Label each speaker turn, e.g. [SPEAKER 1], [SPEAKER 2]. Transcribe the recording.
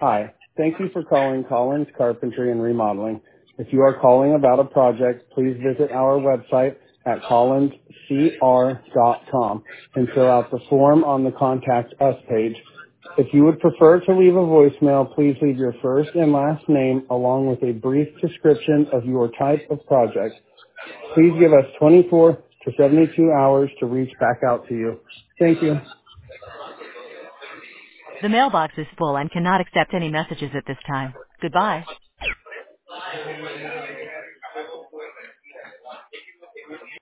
[SPEAKER 1] Hi. Thank you for calling Collins Carpentry and Remodeling. If you are calling about a project, please visit our website at collinscr.com and fill out the form on the Contact Us page. If you would prefer to leave a voicemail, please leave your first and last name along with a brief description of your type of project. Please give us 24 to 72 hours to reach back out to you. Thank you.
[SPEAKER 2] The mailbox is full and cannot accept any messages at this time. Goodbye.